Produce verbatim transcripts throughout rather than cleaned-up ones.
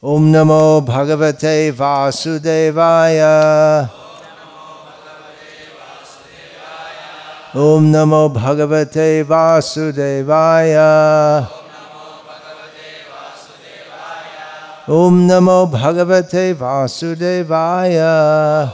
Om Namo Bhagavate Vasudevaya. Om Namo Bhagavate Vasudevaya. Om Namo Bhagavate Vasudevaya.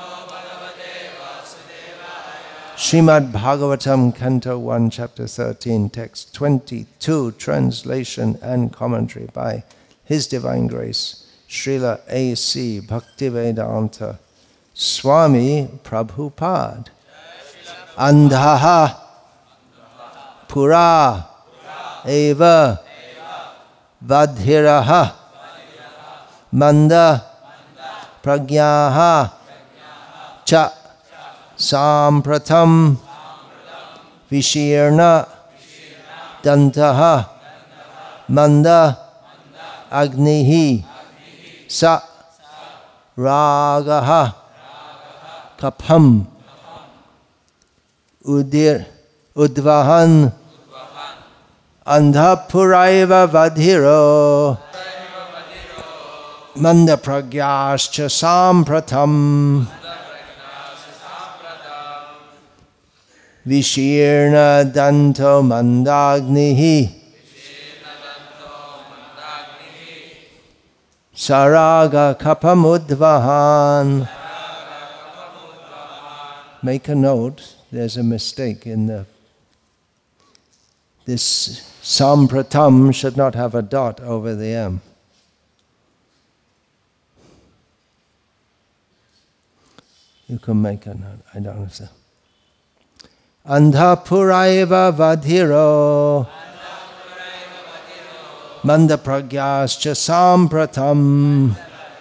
Srimad Bhagavatam, Canto one, Chapter thirteen, Text twenty-two, Translation and Commentary by His Divine Grace, Srila A C Bhaktivedanta Swami Prabhupada. Andhaha Pura Eva Vadhiraha Manda Pragyaha Cha Sampratam Vishirna Dantaha Manda Agnihi Sa Ragaha Kapam Udir Udvahan Andhapuraiva Vadhiro Manda Pragyascha Sampratam Vishirna Danto Mandagnihi Saraga Kapamudvahan. Make a note, there's a mistake in the. This Sampratam should not have a dot over the M. You can make a note, I don't know. Andhapuraiva Vadhiro Manda Pragyascha Sampratam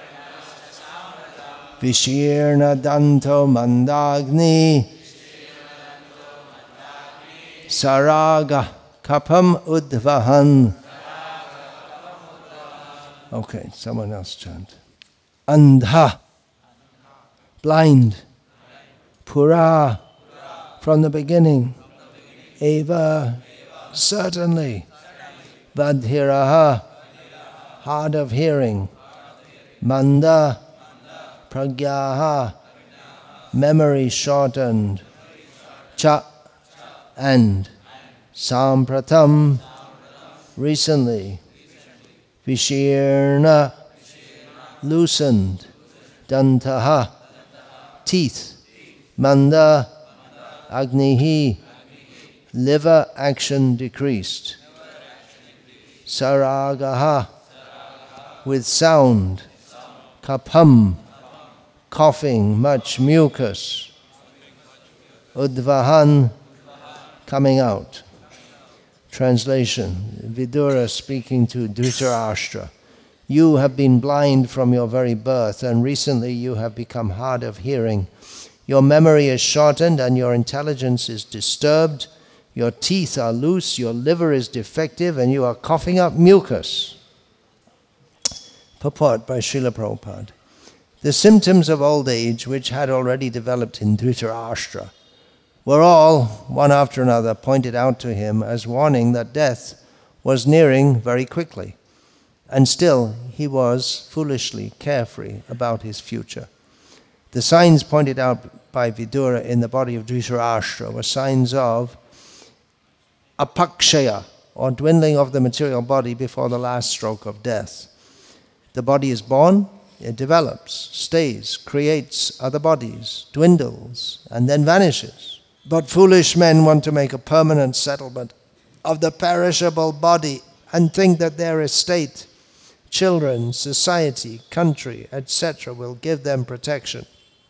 Vishirna Danto Mandagni Saraga Kapam Udvahan. Okay, someone else chant. Andha, blind. Pura, from the beginning. Eva, certainly. Vadhiraha, hard of hearing. Manda, pragyaha, memory shortened. Cha, and. Sampratam, recently. Vishirna, loosened. Dantaha, teeth. Manda, agnihi, liver action decreased. Saragaha, with sound. Kapam, coughing, much mucus. Udvahan, coming out. Translation. Vidura speaking to Dhritarashtra. You have been blind from your very birth, and recently you have become hard of hearing. Your memory is shortened and your intelligence is disturbed. Your teeth are loose, your liver is defective, and you are coughing up mucus. Purport by Srila Prabhupada. The symptoms of old age, which had already developed in Dhritarashtra, were all, one after another, pointed out to him as warning that death was nearing very quickly. And still, he was foolishly carefree about his future. The signs pointed out by Vidura in the body of Dhritarashtra were signs of apakshaya, or dwindling of the material body before the last stroke of death. The body is born, it develops, stays, creates other bodies, dwindles, and then vanishes. But foolish men want to make a permanent settlement of the perishable body and think that their estate, children, society, country, et cetera will give them protection.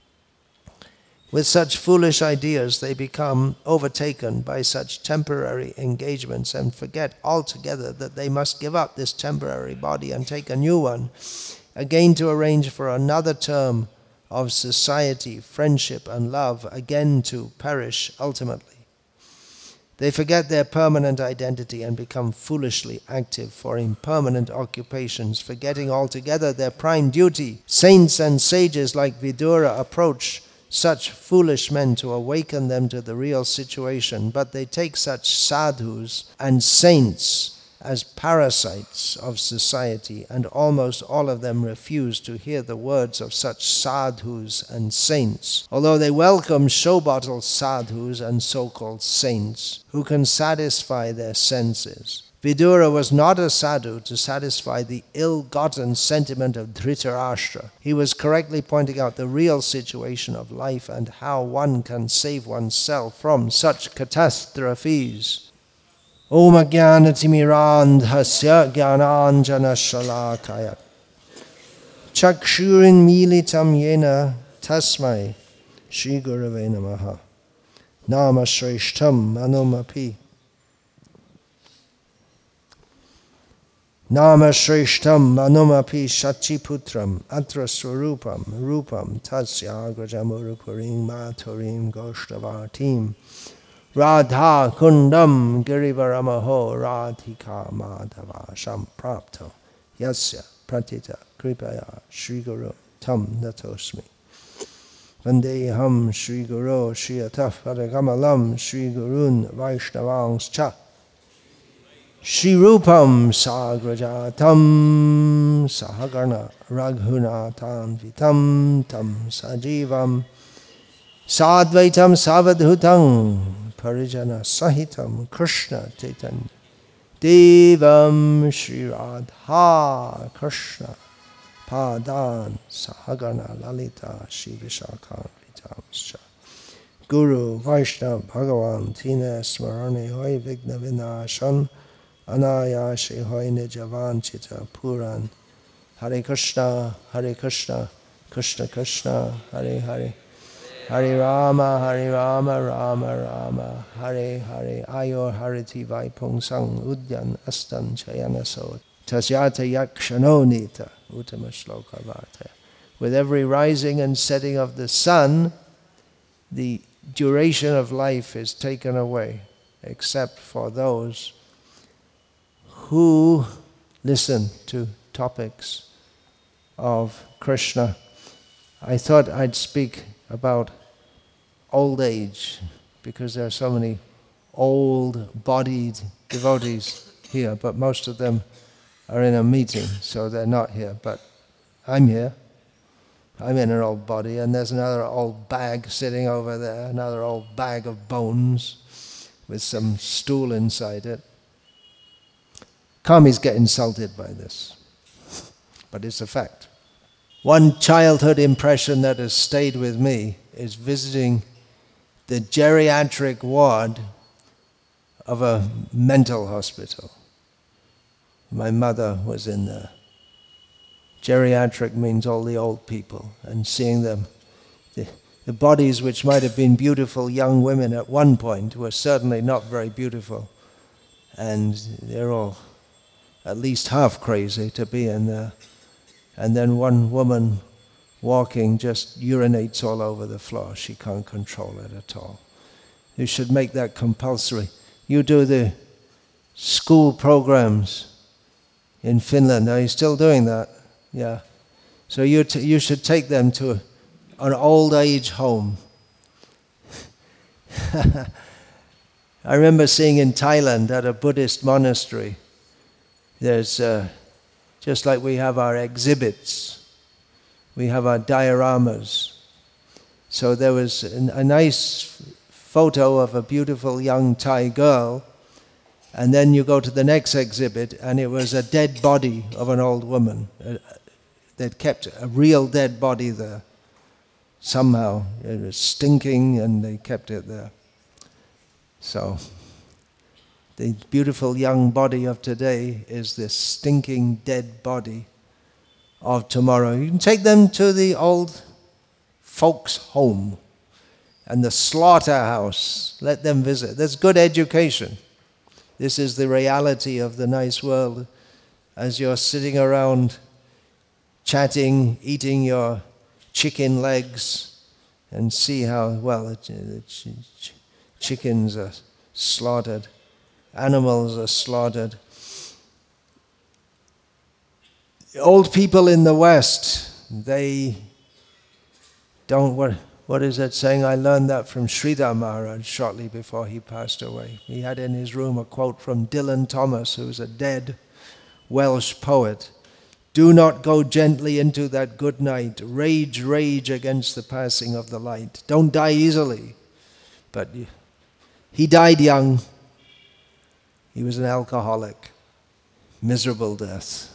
With such foolish ideas, they become overtaken by such temporary engagements and forget altogether that they must give up this temporary body and take a new one, again to arrange for another term of society, friendship, and love, again to perish ultimately. They forget their permanent identity and become foolishly active for impermanent occupations, forgetting altogether their prime duty. Saints and sages like Vidura approach such foolish men to awaken them to the real situation, but they take such sadhus and saints as parasites of society, and almost all of them refuse to hear the words of such sadhus and saints, although they welcome show-bottle sadhus and so-called saints who can satisfy their senses. Vidura was not a sadhu to satisfy the ill-gotten sentiment of Dhritarashtra. He was correctly pointing out the real situation of life and how one can save oneself from such catastrophes. Om Ajnanatirmirandhasya Jnananjana Shalakaya Chakshurin Militam Yena Tasmai Shri Gurave Namaha Nama Shreshtam Manumapi Nama Shreshtam Manumapi Shachiputram Atra Swarupam Rupam Tasya Grajamurupurim Maturim Goshtavartim Radha Kundam Girivaramaho Radhika Madhava Samprapto Yasya Pratita Kripaya Shri Guru Tam Natosmi Vandeham Shri Guru Shri Ataf Padagamalam Shri Gurun Vaishnavans Cha Shri Rupam Sagrajatam Sahagarna Raghunatan Vitam Tam Sajivam Sadvaitam Savadhutam Parijana Sahitam Krishna Chaitanya Devam Shri Radha Krishna Padan Sahagana Lalita Shri Vishakhan Vitamscha Guru Vaishnav Bhagavan Tina Smarani Hoy Vigna Vinashan Anayashi Hoy Nijavan Chita Puran Hare Krishna Hare Krishna Krishna Krishna Hare Hare Hare Rama, Hare Rama, Rama Rama, Hare Hare, Ayor Hariti Vaipung Sang, Udyan Astan Chayana So, Tasyata Yakshanonita, Uttama Shloka Vata. With every rising and setting of the sun, the duration of life is taken away, except for those who listen to topics of Krishna. I thought I'd speak about old age, because there are so many old-bodied devotees here, but most of them are in a meeting, so they're not here. But I'm here. I'm in an old body, and there's another old bag sitting over there, another old bag of bones with some stool inside it. Kamis get insulted by this, but it's a fact. One childhood impression that has stayed with me is visiting the geriatric ward of a mental hospital. My mother was in there. Geriatric means all the old people, and seeing them, the, the bodies which might have been beautiful young women at one point were certainly not very beautiful, and they're all at least half crazy to be in there. And then one woman walking just urinates all over the floor. She can't control it at all. You should make that compulsory. You do the school programs in Finland. Are you still doing that? Yeah. So you t- you should take them to an old age home. I remember seeing in Thailand at a Buddhist monastery, there's uh, just like we have our exhibits, we have our dioramas. So there was an, a nice photo of a beautiful young Thai girl, and then you go to the next exhibit, and it was a dead body of an old woman. Uh, they'd kept a real dead body there. Somehow it was stinking, and they kept it there. So the beautiful young body of today is this stinking dead body of tomorrow. You can take them to the old folks' home and the slaughterhouse. Let them visit. There's good education. This is the reality of the nice world. As you're sitting around chatting, eating your chicken legs, and see how, well, the chickens are slaughtered. Animals are slaughtered. Old people in the West, they don't, what, what is that saying? I learned that from Sridhar Maharaj shortly before he passed away. He had in his room a quote from Dylan Thomas, who's a dead Welsh poet. Do not go gently into that good night. Rage, rage against the passing of the light. Don't die easily. But he died young. He was an alcoholic. Miserable death.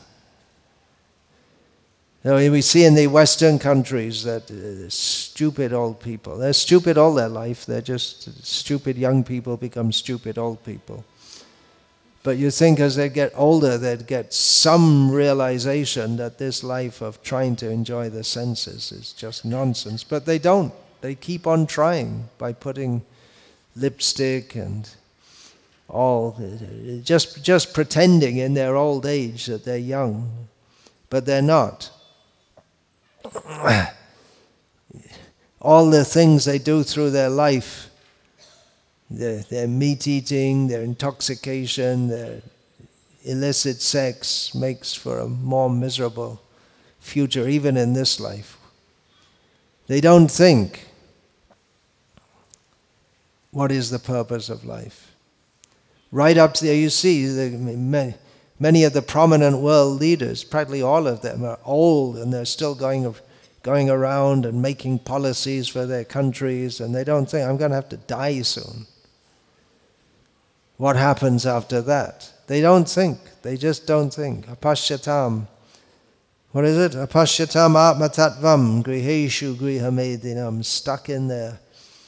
You know, we see in the Western countries that uh, stupid old people, they're stupid all their life. They're just stupid young people become stupid old people. But you think as they get older, they'd get some realization that this life of trying to enjoy the senses is just nonsense. But they don't. They keep on trying by putting lipstick and all, just, just pretending in their old age that they're young. But they're not. All the things they do through their life, Their, their meat eating, their intoxication, their illicit sex makes for a more miserable future, even in this life. They don't think, what is the purpose of life? Right up there you see, the, many, many of the prominent world leaders, practically all of them are old and they're still going, going around and making policies for their countries, and they don't think, I'm going to have to die soon. What happens after that? They don't think. They just don't think. Apashyatam. What is it? Apashyatam atmatatvam griheshu grihamedinam. Stuck in their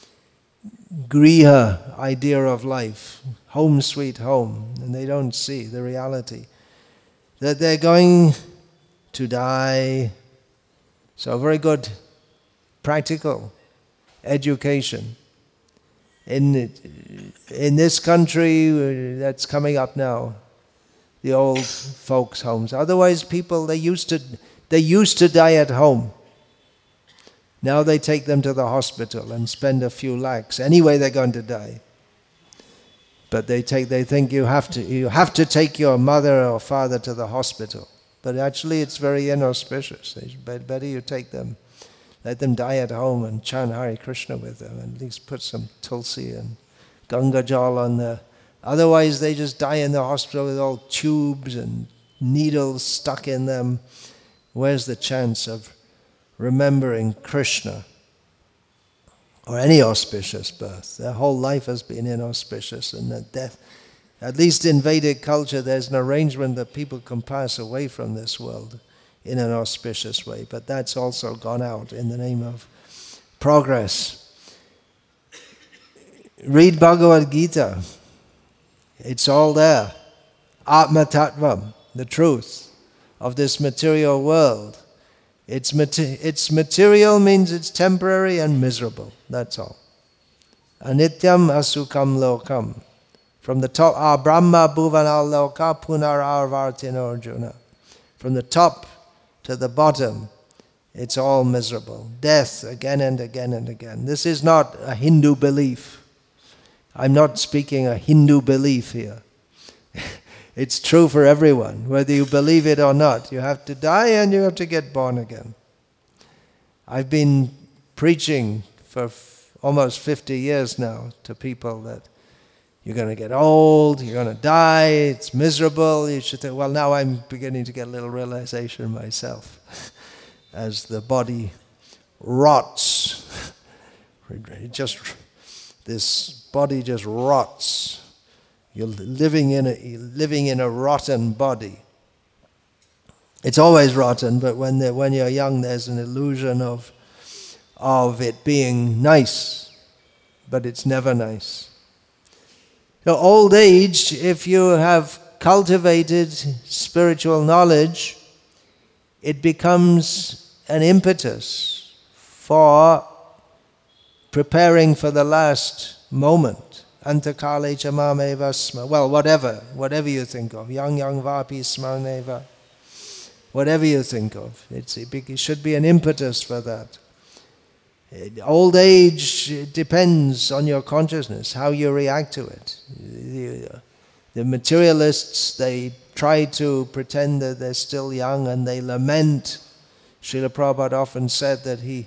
griha idea of life. Home sweet home. And they don't see the reality. That they're going to die. So very good practical education. In, in this country that's coming up now, the old folks' homes. Otherwise, people, they used to, they used to die at home. Now they take them to the hospital and spend a few lakhs. Anyway, they're going to die. But they take, they think you have to, you have to take your mother or father to the hospital. But actually, it's very inauspicious. It's better you take them. Let them die at home and chant Hare Krishna with them, and at least put some tulsi and Ganga Jal on there. Otherwise, they just die in the hospital with all tubes and needles stuck in them. Where's the chance of remembering Krishna or any auspicious birth? Their whole life has been inauspicious, and that death, at least in Vedic culture, there's an arrangement that people can pass away from this world in an auspicious way, but that's also gone out in the name of progress. Read Bhagavad Gita. It's all there. Atma Tattvam, the truth of this material world. It's, mater- it's material means it's temporary and miserable. That's all. Anityam asukam lokam. From the top, ah Brahma bhuvanal loka punar arvartino arjuna. From the top to the bottom, it's all miserable. Death again and again and again. This is not a Hindu belief. I'm not speaking a Hindu belief here. It's true for everyone, whether you believe it or not. You have to die and you have to get born again. I've been preaching for f- almost fifty years now to people that you're going to get old, you're going to die, it's miserable. You should think, well, now I'm beginning to get a little realization myself. As the body rots, it just, this body just rots. You're living in a, living in a rotten body. It's always rotten, but when, when you're young, there's an illusion of, of it being nice, but it's never nice. So old age, if you have cultivated spiritual knowledge, it becomes an impetus for preparing for the last moment. Antakale chamameva sma. Well, whatever, whatever you think of. Yang yang vapi smaneva. Whatever you think of. It's, it should be an impetus for that. Old age depends on your consciousness, how you react to it. The, the materialists, they try to pretend that they're still young and they lament. Srila Prabhupada often said that he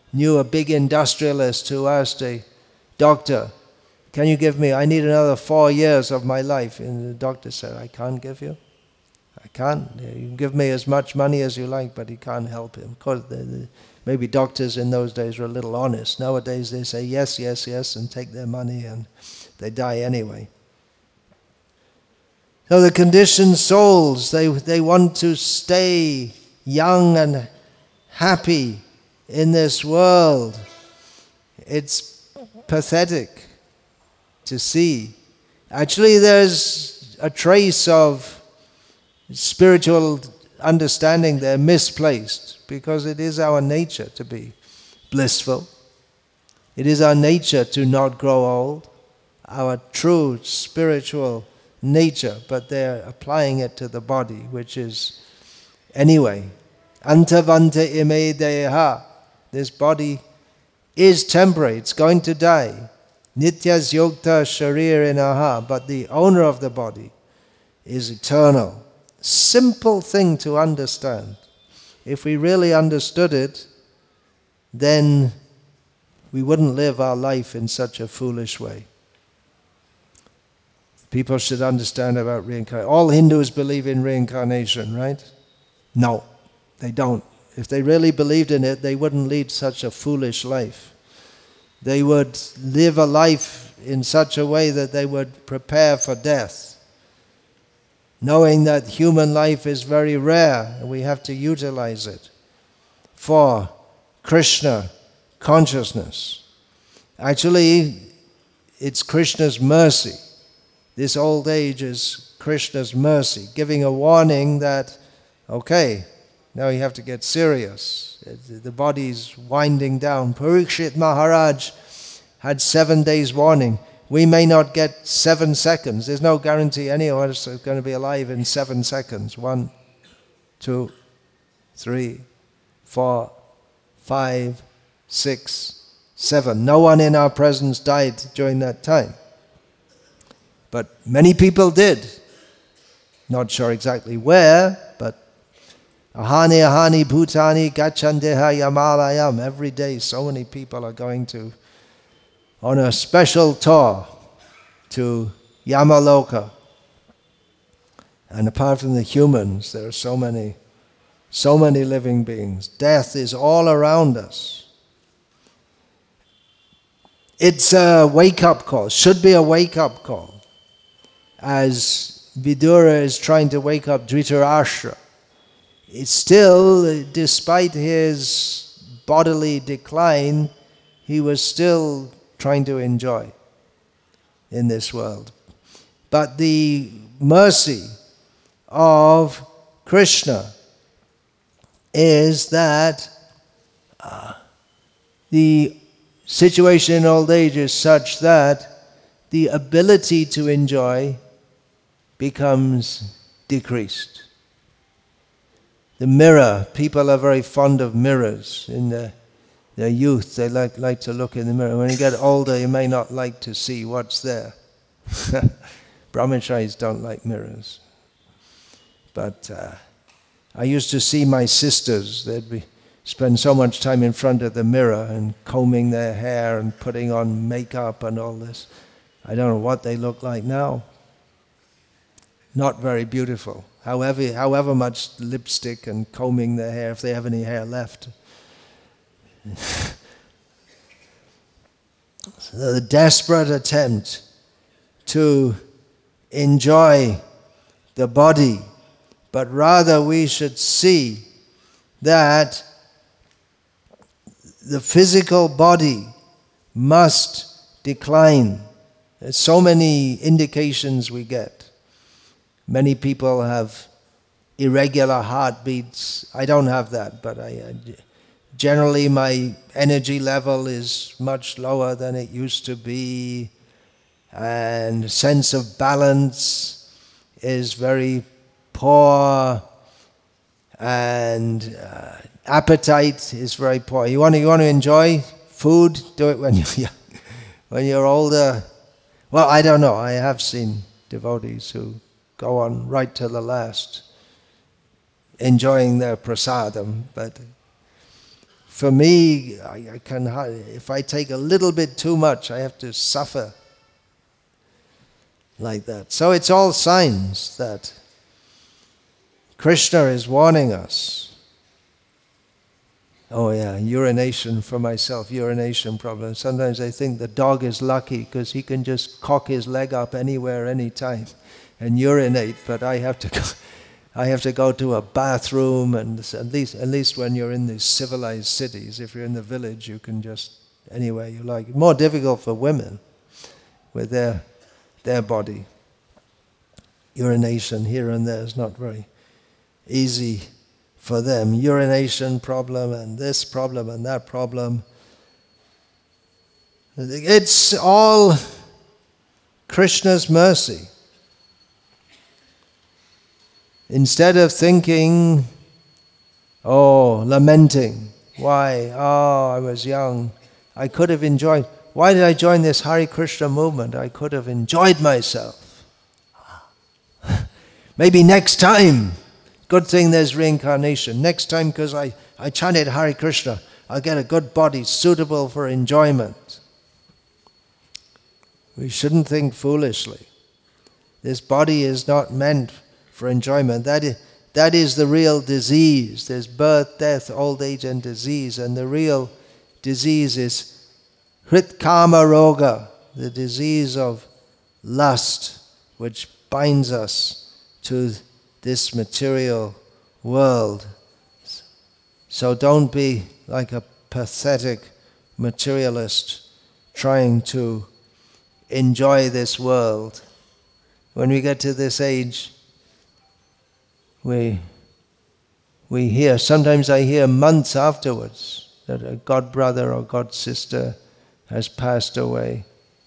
knew a big industrialist who asked a doctor, can you give me, I need another four years of my life. And the doctor said, I can't give you. I can't. You can give me as much money as you like, but you can't help him. Of course, the, the, maybe doctors in those days were a little honest. Nowadays they say yes, yes, yes, and take their money, and they die anyway. So the conditioned souls, they, they want to stay young and happy in this world. It's pathetic to see. Actually, there's a trace of spiritual understanding there misplaced, because it is our nature to be blissful. It is our nature to not grow old, our true spiritual nature, but they're applying it to the body, which is, anyway, antavanta ime deha. This body is temporary, it's going to die. Nityas yokta sharirinaha, but the owner of the body is eternal. Simple thing to understand. If we really understood it, then we wouldn't live our life in such a foolish way. People should understand about reincarnation. All Hindus believe in reincarnation, right? No, they don't. If they really believed in it, they wouldn't lead such a foolish life. They would live a life in such a way that they would prepare for death, knowing that human life is very rare and we have to utilize it for Krishna consciousness. Actually, it's Krishna's mercy. This old age is Krishna's mercy, giving a warning that, okay, now you have to get serious. The body's winding down. Parikshit Maharaj had seven days warning. We may not get seven seconds. There's no guarantee any of us are going to be alive in seven seconds. One, two, three, four, five, six, seven. No one in our presence died during that time. But many people did. Not sure exactly where, but ahani ahani bhutani gachandeha yamalayam. Every day so many people are going to, on a special tour to Yamaloka. And apart from the humans, there are so many, so many living beings. Death is all around us. It's a wake-up call, should be a wake-up call. As Vidura is trying to wake up Dhritarashtra, it's still, despite his bodily decline, he was still trying to enjoy in this world. But the mercy of Krishna is that uh, the situation in old age is such that the ability to enjoy becomes decreased. The mirror, people are very fond of mirrors. In their, their youth, they like, like to look in the mirror. When you get older, you may not like to see what's there. Brahmacharis don't like mirrors. But uh, I used to see my sisters. They'd be, spend so much time in front of the mirror and combing their hair and putting on makeup and all this. I don't know what they look like now. Not very beautiful. However, however much lipstick and combing their hair, if they have any hair left. So the desperate attempt to enjoy the body, but rather we should see that the physical body must decline. There's so many indications we get. Many people have irregular heartbeats. I don't have that, but I, I generally my energy level is much lower than it used to be, and sense of balance is very poor, and uh, appetite is very poor. You want to, you want to enjoy food? Do it when you're when you're older. Well, I don't know. I have seen devotees who go on right to the last, enjoying their prasadam. But For me, I, I can, if I take a little bit too much, I have to suffer like that. So it's all signs that Krishna is warning us. Oh yeah, urination for myself, urination problem. Sometimes I think the dog is lucky because he can just cock his leg up anywhere, anytime and urinate, but I have to go, I have to go to a bathroom, and at least at least when you're in these civilized cities, if you're in the village, you can just anywhere you like. More difficult for women with their their body. Urination here and there is not very easy for them. Urination problem and this problem and that problem. It's all Krishna's mercy. Instead of thinking, oh, lamenting, why, oh, I was young, I could have enjoyed, why did I join this Hare Krishna movement? I could have enjoyed myself. Maybe next time. Good thing there's reincarnation. Next time, because I, I chanted Hare Krishna, I'll get a good body suitable for enjoyment. We shouldn't think foolishly. This body is not meant for enjoyment. That is, that is the real disease. There's birth, death, old age, and disease. And the real disease is Hritkama Roga, the disease of lust, which binds us to this material world. So don't be like a pathetic materialist trying to enjoy this world. When we get to this age, we we hear, sometimes I hear months afterwards that a god brother or god sister has passed away.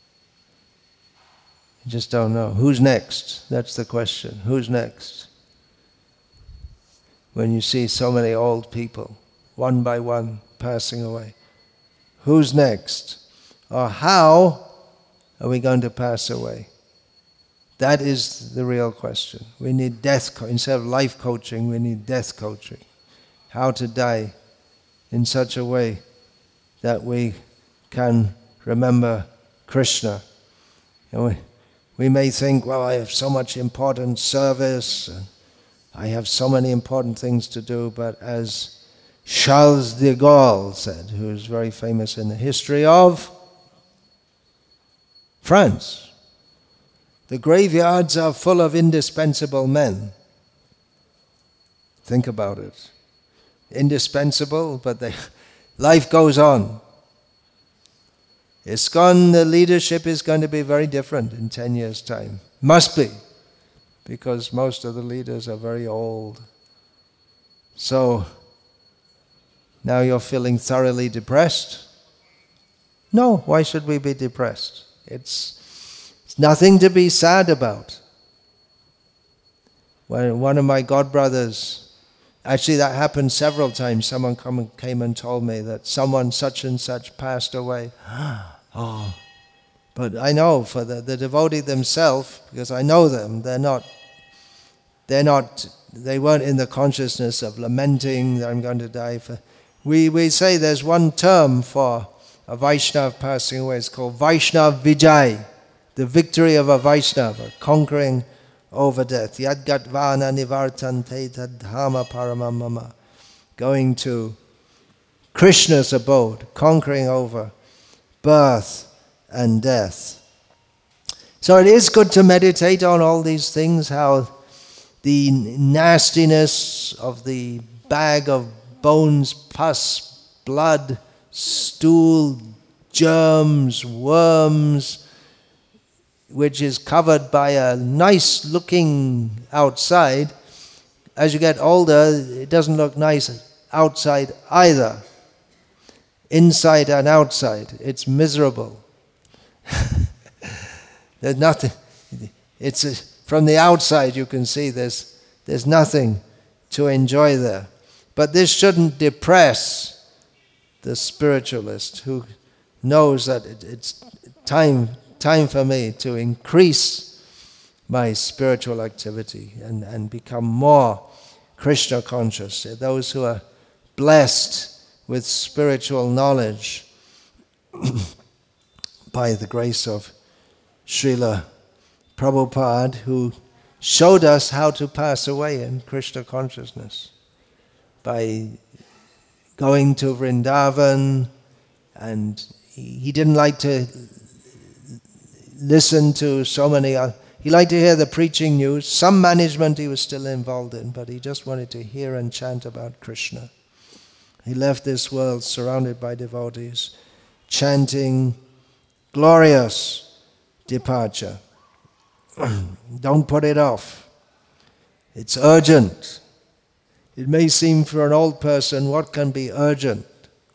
You just don't know. Who's next? That's the question. Who's next? When you see so many old people, one by one, passing away. Who's next? Or how are we going to pass away? That is the real question. We need death, co- instead of life coaching, we need death coaching. How to die in such a way that we can remember Krishna. And we, we may think, well, I have so much important service, and I have so many important things to do, but as Charles de Gaulle said, who is very famous in the history of France, the graveyards are full of indispensable men. Think about it. Indispensable, but they, life goes on. ISKCON, the leadership is going to be very different in ten years' time. Must be. Because most of the leaders are very old. So, now you're feeling thoroughly depressed? No, why should we be depressed? It's, it's nothing to be sad about. When one of my godbrothers, actually that happened several times, someone come, came and told me that someone such and such passed away. Oh. But I know for the, the devotee themselves, because I know them, they're not, they're not, they weren't in the consciousness of lamenting that I'm going to die. For we we say there's one term for a Vaishnava passing away. It's called Vaishnava Vijay, the victory of a Vaishnava, conquering over death. Yadgat vana nivartante tadhama paramamama, going to Krishna's abode, conquering over birth and death. So it is good to meditate on all these things, how the nastiness of the bag of bones, pus, blood, stool, germs, worms, which is covered by a nice looking outside, as you get older, it doesn't look nice outside either. Inside and outside, it's miserable. There's nothing. It's a, from the outside you can see there's there's nothing to enjoy there. But this shouldn't depress the spiritualist who knows that it, it's time time for me to increase my spiritual activity and, and become more Krishna conscious. Those who are blessed with spiritual knowledge by the grace of Srila Prabhupada, who showed us how to pass away in Krishna consciousness by going to Vrindavan, and he didn't like to listen to so many, uh, he liked to hear the preaching news. Some management he was still involved in, but he just wanted to hear and chant about Krishna. He left this world surrounded by devotees, chanting glorious departure. Don't put it off. It's urgent. It may seem for an old person, what can be urgent?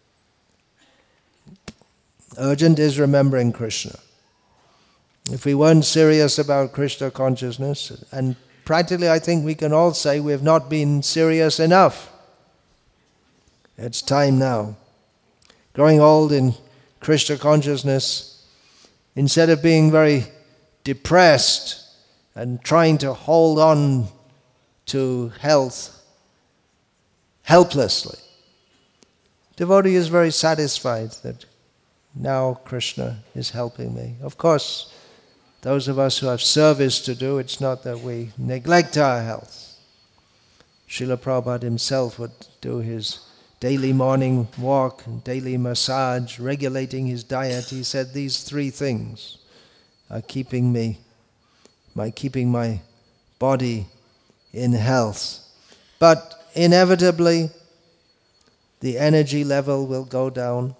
Urgent is remembering Krishna. If we weren't serious about Krishna consciousness, and practically I think we can all say we have not been serious enough. It's time now. Growing old in Krishna consciousness, instead of being very depressed and trying to hold on to health helplessly, devotee is very satisfied that now Krishna is helping me. Of course, those of us who have service to do, it's not that we neglect our health. Srila Prabhupada himself would do his daily morning walk and daily massage, regulating his diet. He said these three things are keeping me, my keeping my body in health. But inevitably, the energy level will go down.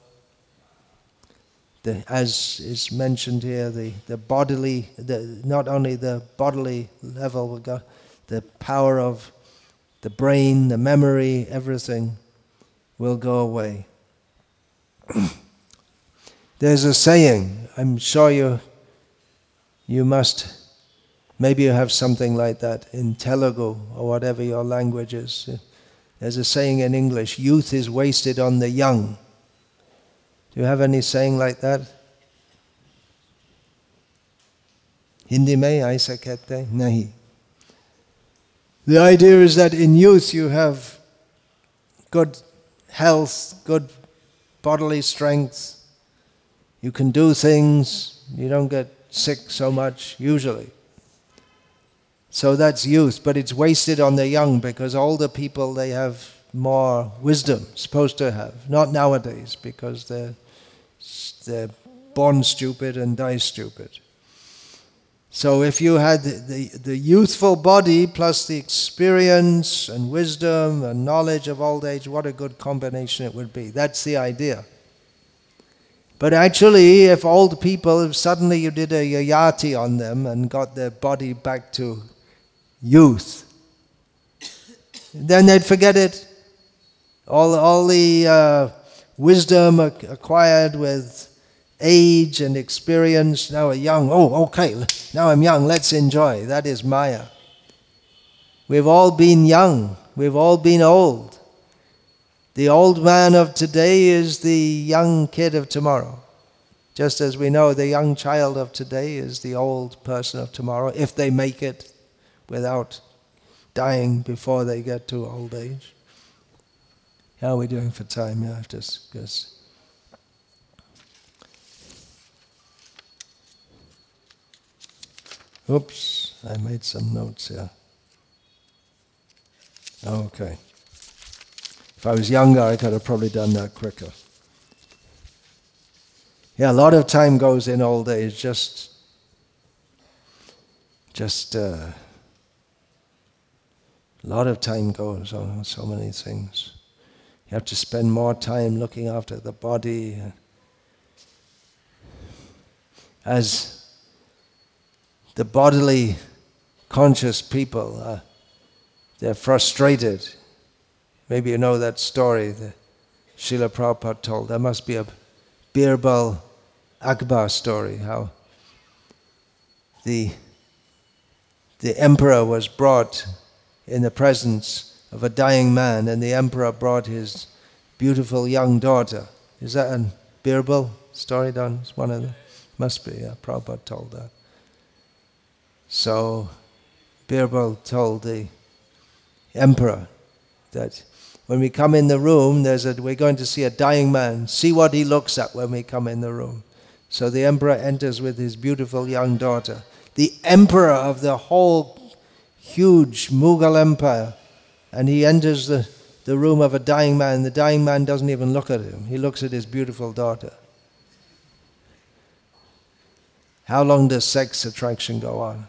The, as is mentioned here, the, the bodily, the, not only the bodily level will go, the power of the brain, the memory, everything will go away. There's a saying, I'm sure you, you must, maybe you have something like that in Telugu or whatever your language is. There's a saying in English, youth is wasted on the young. Do you have any saying like that? Hindi mein aisa kehte hain? Nahi. The idea is that in youth you have good health, good bodily strength. You can do things. You don't get sick so much, usually. So that's youth, but it's wasted on the young because older people, they have more wisdom, supposed to have. Not nowadays, because they're, they're born stupid and die stupid. So if you had the, the, the youthful body plus the experience and wisdom and knowledge of old age, what a good combination it would be. That's the idea. But actually, if old people, if suddenly you did a yayati on them and got their body back to youth, then they'd forget it. All, all the uh, wisdom acquired with age and experience, now are young. Oh, okay, now I'm young, let's enjoy. That is Maya. We've all been young. We've all been old. The old man of today is the young kid of tomorrow. Just as we know the young child of today is the old person of tomorrow, if they make it without dying before they get to old age. How are we doing for time? Yeah, I've just... just Oops, I made some notes here. Okay. If I was younger, I could have probably done that quicker. Yeah, a lot of time goes in old age, just, just uh, a lot of time goes on so many things. You have to spend more time looking after the body. As the bodily conscious people, uh, they're frustrated. Maybe you know that story that Srila Prabhupada told. There must be a Birbal Akbar story, how the, the emperor was brought in the presence of a dying man, and the emperor brought his beautiful young daughter. Is that a Birbal story done? It's one of them. Must be, yeah, Prabhupada told that. So Birbal told the emperor that when we come in the room, there's a, we're going to see a dying man. See what he looks at when we come in the room. So the emperor enters with his beautiful young daughter. The emperor of the whole huge Mughal empire. And he enters the, the room of a dying man. The dying man doesn't even look at him. He looks at his beautiful daughter. How long does sex attraction go on?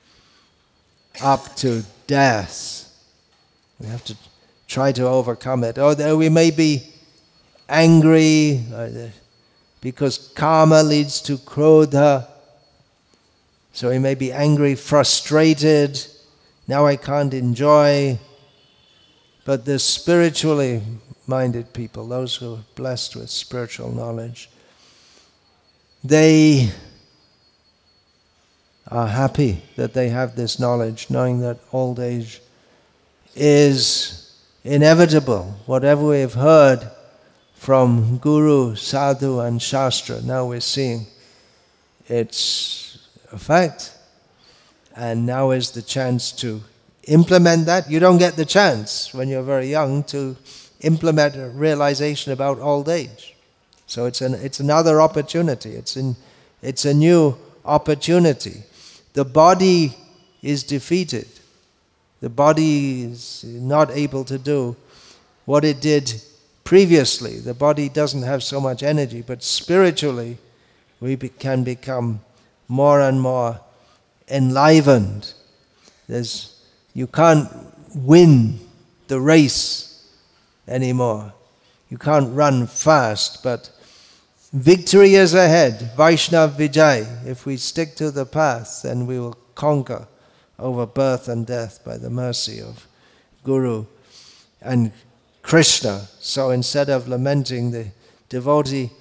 Up to death. We have to try to overcome it. Or we may be angry because karma leads to krodha. So we may be angry, frustrated. Now I can't enjoy. But the spiritually minded people, those who are blessed with spiritual knowledge, they are happy that they have this knowledge, knowing that old age is inevitable. Whatever we have heard from Guru, Sadhu and Shastra, now we're seeing it's a fact. And now is the chance to implement that. You don't get the chance when you're very young to implement a realization about old age. So it's an it's another opportunity. It's in it's a new opportunity. The body is defeated. The body is not able to do what it did previously. The body doesn't have so much energy, but spiritually we be, can become more and more enlivened. There's, you can't win the race anymore. You can't run fast, but victory is ahead. Vaishnav Vijay. If we stick to the path, then we will conquer over birth and death by the mercy of Guru and Krishna. So instead of lamenting, the devotee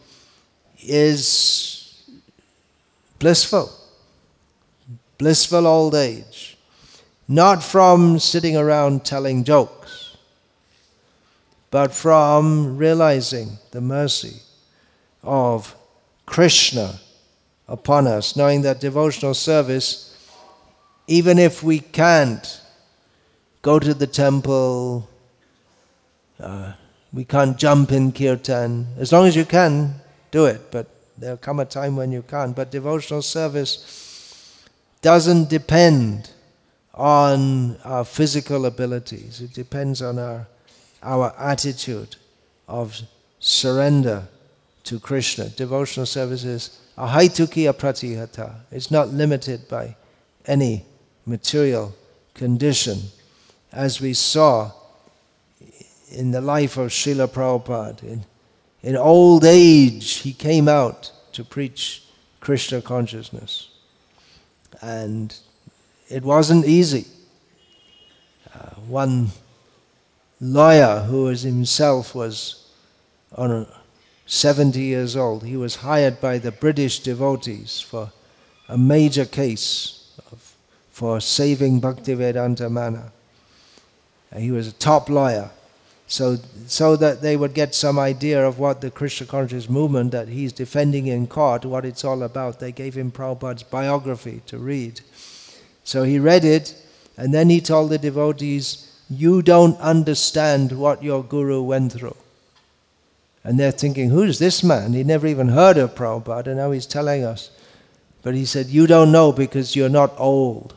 is blissful. Blissful old age. Not from sitting around telling jokes, but from realizing the mercy of Krishna upon us, knowing that devotional service, even if we can't go to the temple, uh, we can't jump in kirtan, as long as you can, do it, but there'll come a time when you can't. But devotional service doesn't depend on our physical abilities. It depends on our, our attitude of surrender to Krishna. Devotional service is ahaitukiya pratihata. It's not limited by any material condition. As we saw in the life of Srila Prabhupada, in, in old age he came out to preach Krishna consciousness. And it wasn't easy. Uh, one lawyer who was himself was on a seventy years old. He was hired by the British devotees for a major case of, for saving Bhaktivedanta Mana. And he was a top lawyer. So, so that they would get some idea of what the Krishna conscious movement that he's defending in court, what it's all about, they gave him Prabhupada's biography to read. So he read it, and then he told the devotees, you don't understand what your guru went through. And they're thinking, who's this man? He never even heard of Prabhupada, and now he's telling us. But he said, you don't know because you're not old.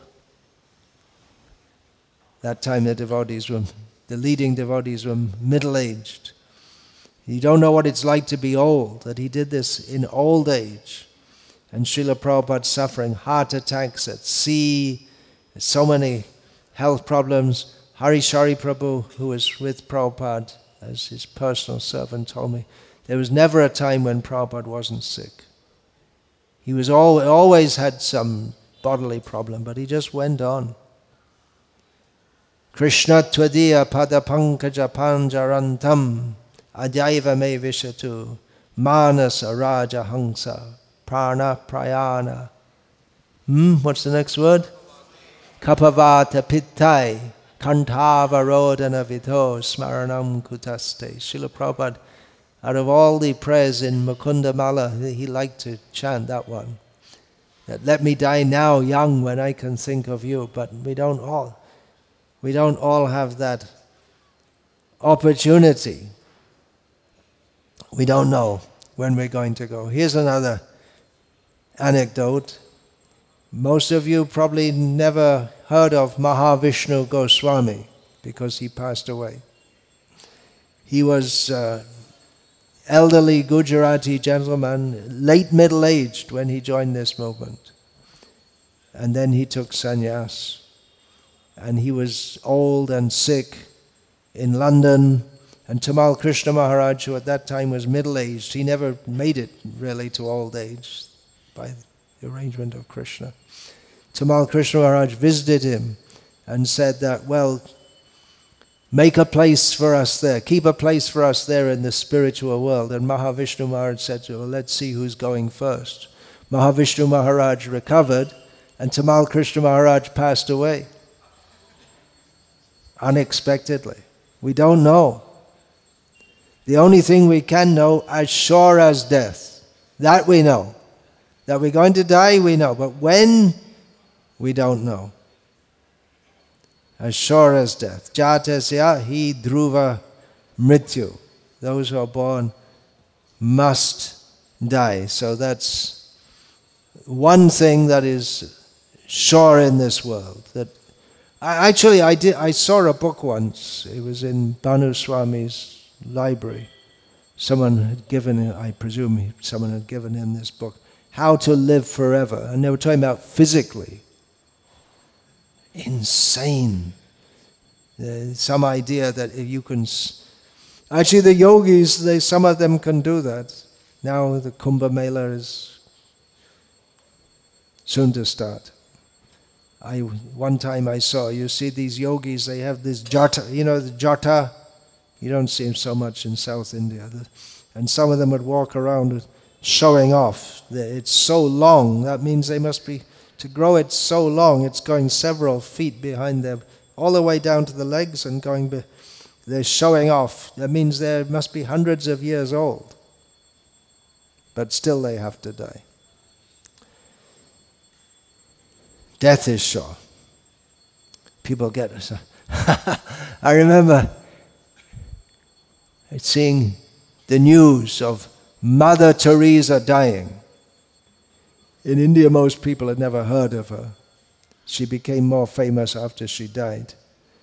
That time the devotees were, the leading devotees were middle-aged. You don't know what it's like to be old, that he did this in old age. And Srila Prabhupada suffering heart attacks at sea, so many health problems. Harishari Prabhu, who was with Prabhupada as his personal servant, told me there was never a time when Prabhupada wasn't sick. He was al- always had some bodily problem, but he just went on. Krishna tvadiya padapankaja panjarantam adhyaiva me vishatu manasa raja hangsa prana prayana. Hmm, what's the next word? Kapavata pittai kantavarodana vidho smaranam kutaste. Srila Prabhupada, out of all the prayers in Mukunda Mala, he liked to chant that one. That let me die now young when I can think of you. But we don't all, we don't all have that opportunity. We don't know when we're going to go. Here's another anecdote. Most of you probably never heard of Mahavishnu Goswami because he passed away. He was an elderly Gujarati gentleman, late middle-aged when he joined this movement. And then he took sannyas. And he was old and sick in London. And Tamal Krishna Maharaj, who at that time was middle-aged, he never made it really to old age by the arrangement of Krishna. Tamal Krishna Maharaj visited him and said that, well, make a place for us there, keep a place for us there in the spiritual world. And Mahavishnu Maharaj said to him, well, let's see who's going first. Mahavishnu Maharaj recovered, and Tamal Krishna Maharaj passed away. Unexpectedly. We don't know. The only thing we can know, as sure as death, that we know. That we're going to die, we know. But when, we don't know. As sure as death. Jatasya hi dhruva mrityu. Those who are born must die. So that's one thing that is sure in this world. That I, actually, I did. I saw a book once. It was in Bhanu Swami's library. Someone had given him, I presume someone had given him this book, How to Live Forever. And they were talking about physically. Insane. Uh, some idea that if you can... S- Actually, the yogis, they, some of them can do that. Now the Kumbh Mela is soon to start. I One time I saw, you see these yogis, they have this jata, you know the jata? You don't see them so much in South India. And some of them would walk around showing off. It's so long, that means they must be... To grow it so long, it's going several feet behind them, all the way down to the legs and going, be, they're showing off. That means they must be hundreds of years old. But still they have to die. Death is sure. People get it. I remember seeing the news of Mother Teresa dying. In India, most people had never heard of her. She became more famous after she died.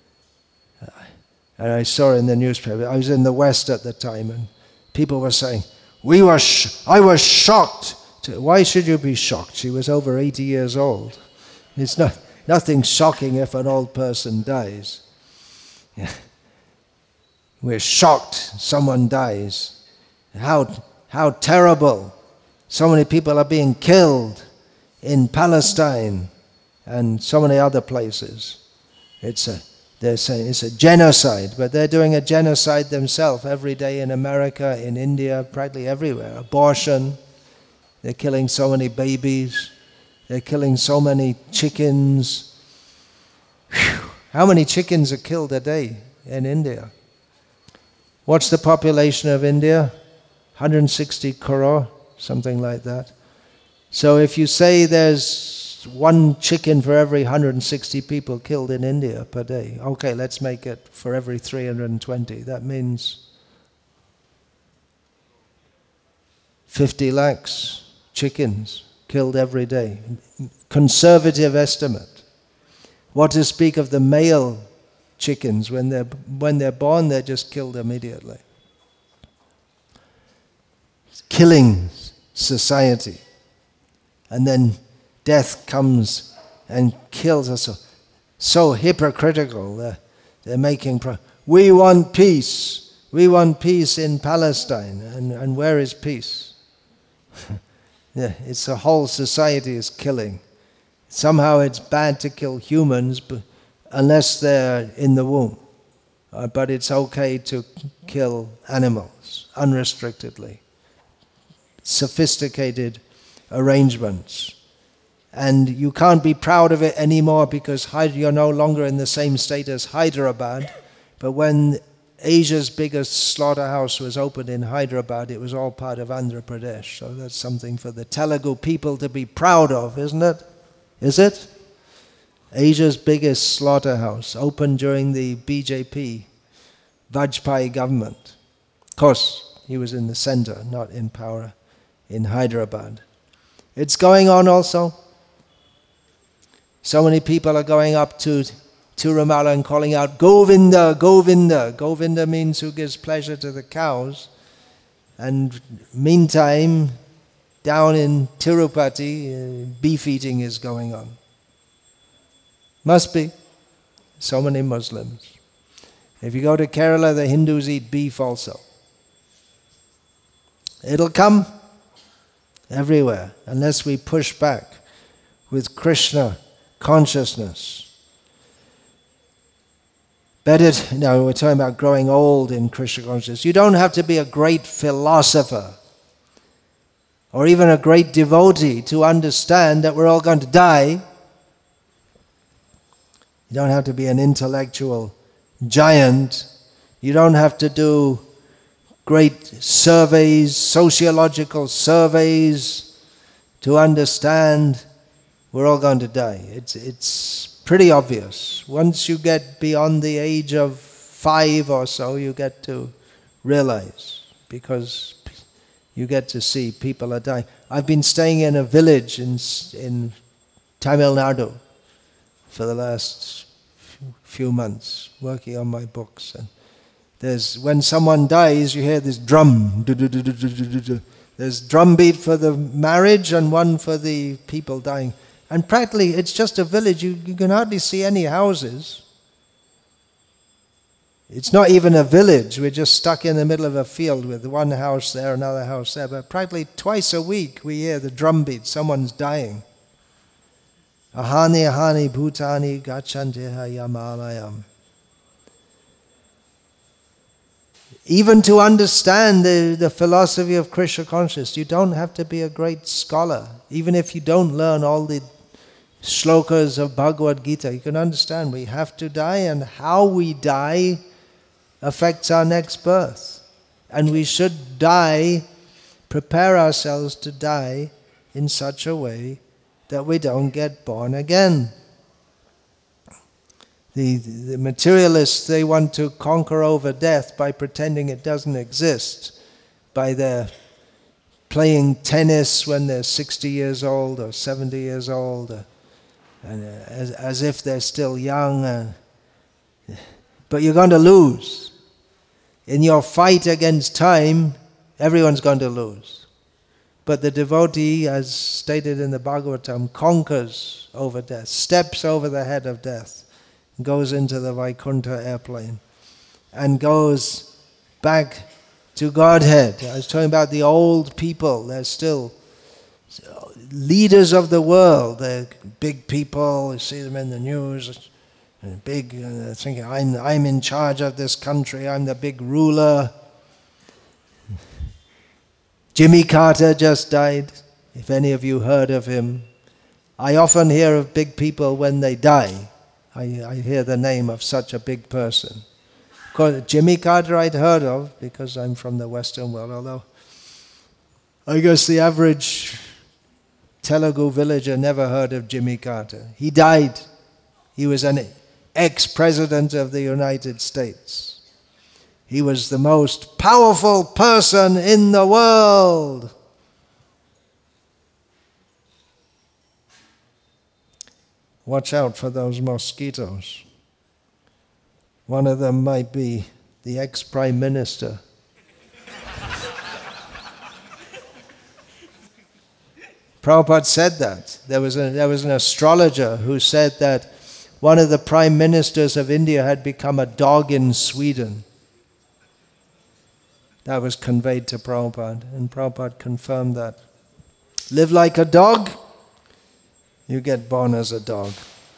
And I saw in the newspaper, I was in the West at the time, and people were saying, "We were, sh- I was shocked." To, why should you be shocked? She was over eighty years old. It's not nothing shocking if an old person dies. Yeah. We're shocked someone dies. How how terrible. So many people are being killed in Palestine and so many other places. It's a, they're saying it's a genocide, but they're doing a genocide themselves every day in America, in India, practically everywhere. Abortion, they're killing so many babies, they're killing so many chickens. Whew. How many chickens are killed a day in India? What's the population of India? one hundred sixty crore. Something like that. So if you say there's one chicken for every one hundred sixty people killed in India per day, okay, let's make it for every three hundred twenty. That means fifty lakhs chickens killed every day. Conservative estimate. What to speak of the male chickens? When they're, when they're born, they're just killed immediately. Killings. Society, and then death comes and kills us. So, so hypocritical. They're, they're making. Pro- we want peace. We want peace in Palestine, and, and where is peace? Yeah, it's the whole society is killing. Somehow it's bad to kill humans, but unless they're in the womb. Uh, but it's okay to kill animals unrestrictedly. Sophisticated arrangements. And you can't be proud of it anymore because you're no longer in the same state as Hyderabad. But when Asia's biggest slaughterhouse was opened in Hyderabad, it was all part of Andhra Pradesh. So that's something for the Telugu people to be proud of, isn't it? Is it? Asia's biggest slaughterhouse, opened during the B J P Vajpayee government. Of course, he was in the center, not in power in Hyderabad. It's going on also. So many people are going up to Tirumala and calling out, Govinda, Govinda. Govinda means who gives pleasure to the cows. And meantime, down in Tirupati, uh, beef eating is going on. Must be. So many Muslims. If you go to Kerala, the Hindus eat beef also. It'll come everywhere unless we push back with Krishna consciousness. Better, you know, we're talking about growing old in Krishna consciousness. You don't have to be a great philosopher or even a great devotee to understand that we're all going to die. You don't have to be an intellectual giant. You don't have to do great surveys, sociological surveys to understand we're all going to die. It's, it's pretty obvious. Once you get beyond the age of five or so, you get to realize, because you get to see people are dying. I've been staying in a village in, in Tamil Nadu for the last few months, working on my books. And there's, when someone dies, you hear this drum. There's drum beat for the marriage and one for the people dying. And practically, it's just a village. You, you can hardly see any houses. It's not even a village. We're just stuck in the middle of a field with one house there, another house there. But practically twice a week, we hear the drum beat. Someone's dying. Ahani ahani bhutani gachantiha yamalayam. Even to understand the, the philosophy of Krishna consciousness, you don't have to be a great scholar. Even if you don't learn all the shlokas of Bhagavad Gita, you can understand we have to die, and how we die affects our next birth. And we should die, prepare ourselves to die in such a way that we don't get born again. The, the materialists, they want to conquer over death by pretending it doesn't exist, by their playing tennis when they're sixty years old or seventy years old, or, and, uh, as, as if they're still young. Uh, but you're going to lose. In your fight against time, everyone's going to lose. But the devotee, as stated in the Bhagavatam, conquers over death, steps over the head of death, goes into the Vaikuntha airplane, and goes back to Godhead. I was talking about the old people. They're still leaders of the world. They're big people. You see them in the news. They're big, and they're thinking, I'm, I'm in charge of this country. I'm the big ruler. Jimmy Carter just died, if any of you heard of him. I often hear of big people when they die. I, I hear the name of such a big person. Of course, Jimmy Carter I'd heard of because I'm from the Western world, although I guess the average Telugu villager never heard of Jimmy Carter. He died. He was an ex-president of the United States. He was the most powerful person in the world. Watch out for those mosquitoes. One of them might be the ex-prime minister. Prabhupada said that. There was, a, there was an astrologer who said that one of the prime ministers of India had become a dog in Sweden. That was conveyed to Prabhupada, and Prabhupada confirmed that. Live like a dog, you get born as a dog.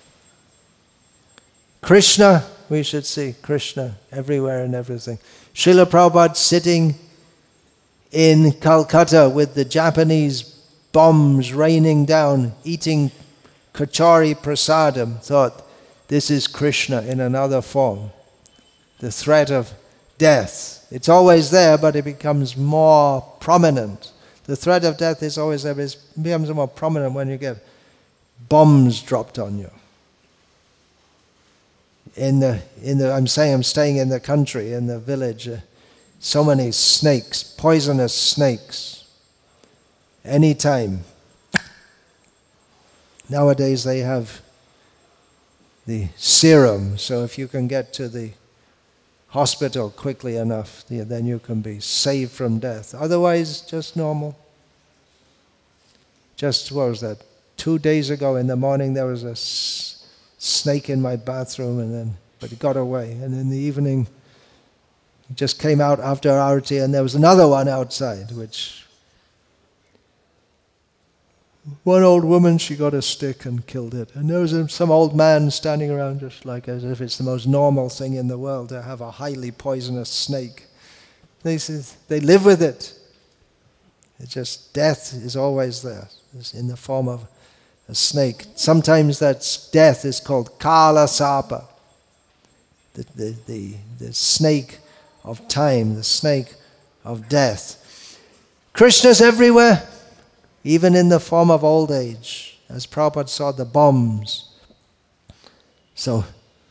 Krishna, we should see Krishna everywhere and everything. Srila Prabhupada sitting in Calcutta with the Japanese bombs raining down, eating kachari prasadam, thought, this is Krishna in another form. The threat of death. It's always there, but it becomes more prominent. The threat of death is always there, but it becomes more prominent when you get bombs dropped on you. in the, in the, I'm saying I'm staying in the country, in the village, uh, so many snakes, poisonous snakes, anytime. Nowadays they have the serum, so if you can get to the hospital quickly enough, then you can be saved from death. Otherwise, just normal. Just, what was that, two days ago in the morning there was a s- snake in my bathroom, and then, but it got away. And in the evening, it just came out after Arati, and there was another one outside, which one old woman, she got a stick and killed it. And there was some old man standing around just like as if it's the most normal thing in the world to have a highly poisonous snake. They said they live with it. It's just death is always there. It's in the form of a snake. Sometimes that death is called Kala Sapa, the, the, the, the snake of time, the snake of death. Krishna's everywhere, even in the form of old age, as Prabhupada saw the bombs. So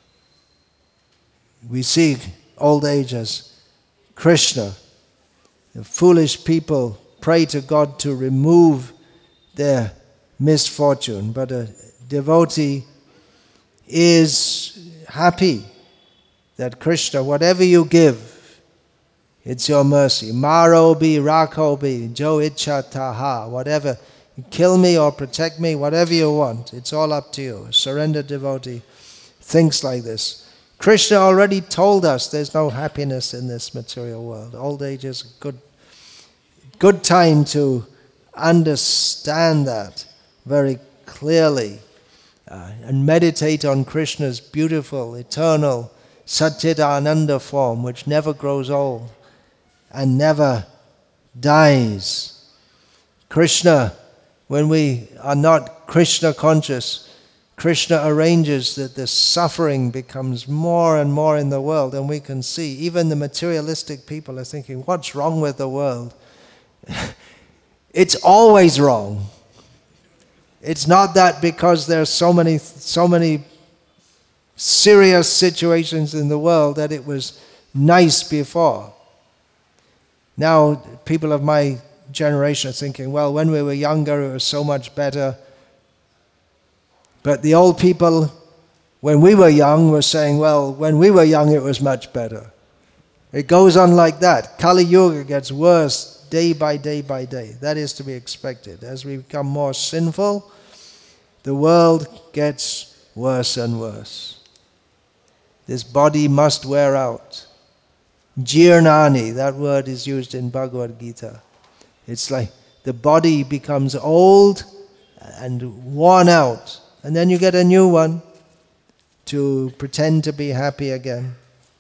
we see old age as Krishna. The foolish people pray to God to remove their misfortune, but a devotee is happy that Krishna, whatever you give, it's your mercy. Marobi, Rakobi, Jo Icha Taha, whatever. You kill me or protect me, whatever you want. It's all up to you. A surrendered devotee thinks like this. Krishna already told us there's no happiness in this material world. Old age is a good, good time to understand that very clearly uh, and meditate on Krishna's beautiful, eternal, Satchidananda form, which never grows old and never dies. Krishna, when we are not Krishna conscious, Krishna arranges that the suffering becomes more and more in the world, and we can see even the materialistic people are thinking, what's wrong with the world? It's always wrong. It's not that because there's so many so many serious situations in the world that it was nice before. Now, people of my generation are thinking, well, when we were younger, it was so much better. But the old people, when we were young, were saying, well, when we were young, it was much better. It goes on like that. Kali Yuga gets worse day by day by day. That is to be expected. As we become more sinful, the world gets worse and worse. This body must wear out. Jirnani, that word is used in Bhagavad Gita. It's like the body becomes old and worn out, and then you get a new one to pretend to be happy again.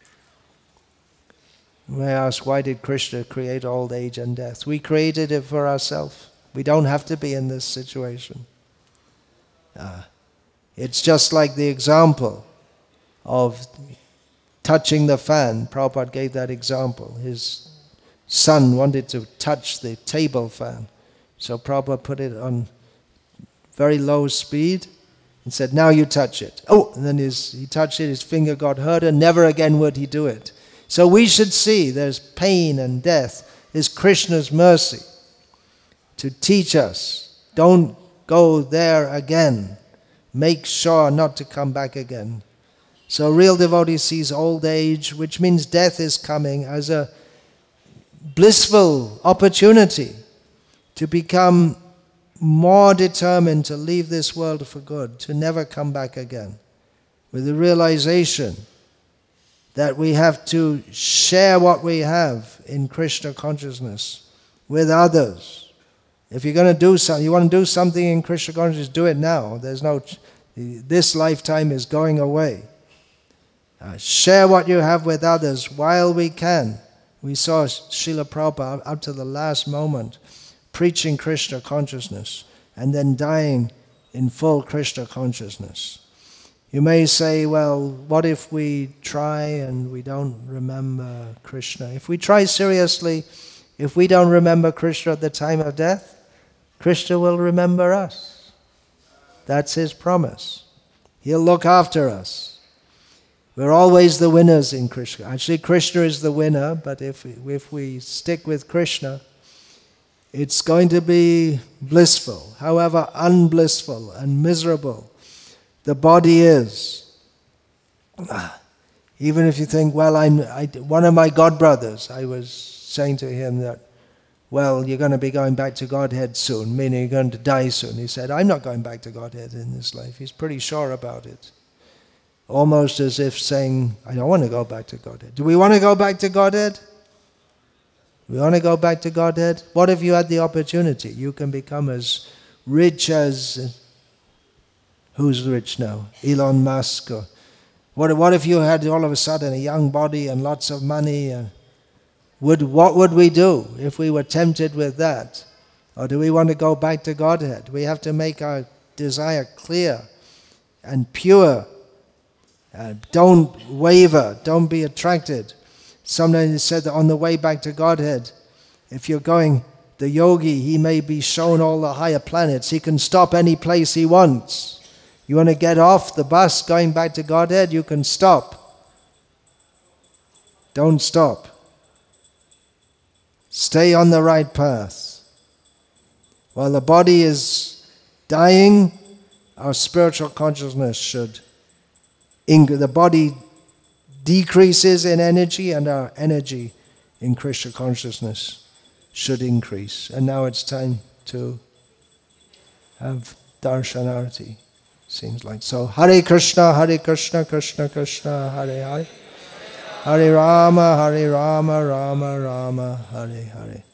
We ask, why did Krishna create old age and death? We created it for ourselves. We don't have to be in this situation. Uh, it's just like the example of touching the fan. Prabhupada gave that example. His son wanted to touch the table fan. So Prabhupada put it on very low speed and said, now you touch it. Oh, and then his, he touched it, his finger got hurt, and never again would he do it. So we should see there's pain and death. There's Krishna's mercy to teach us. Don't go there again. Make sure not to come back again. So a real devotee sees old age, which means death is coming, as a blissful opportunity to become more determined to leave this world for good, to never come back again, with the realization that we have to share what we have in Krishna consciousness with others. If you're going to do something, you want to do something in Krishna consciousness, do it now. There's no, this lifetime is going away. Uh, share what you have with others while we can. We saw Srila Prabhupada up to the last moment preaching Krishna consciousness and then dying in full Krishna consciousness. You may say, well, what if we try and we don't remember Krishna? If we try seriously, if we don't remember Krishna at the time of death, Krishna will remember us. That's his promise. He'll look after us. We're always the winners in Krishna. Actually, Krishna is the winner, but if we, if we stick with Krishna, it's going to be blissful, however unblissful and miserable the body is. Even if you think, well, I'm, I, one of my godbrothers, I was saying to him that, well, you're going to be going back to Godhead soon, meaning you're going to die soon. He said, I'm not going back to Godhead in this life. He's pretty sure about it. Almost as if saying, I don't want to go back to Godhead. Do we want to go back to Godhead? We want to go back to Godhead? What if you had the opportunity? You can become as rich as, who's rich now? Elon Musk. Or what, what if you had all of a sudden a young body and lots of money? And would, what would we do if we were tempted with that? Or do we want to go back to Godhead? We have to make our desire clear and pure. Uh, don't waver, don't be attracted. Sometimes it said that on the way back to Godhead, if you're going, the yogi, he may be shown all the higher planets. He can stop any place he wants. You want to get off the bus going back to Godhead, you can stop. Don't stop. Stay on the right path. While the body is dying, our spiritual consciousness should increase. The body decreases in energy and our energy in Krishna consciousness should increase. And now it's time to have darshanarti, seems like. So, Hare Krishna, Hare Krishna, Krishna Krishna, Hare Hare. Hare Rama, Hare Rama, Rama Rama, Hare Hare.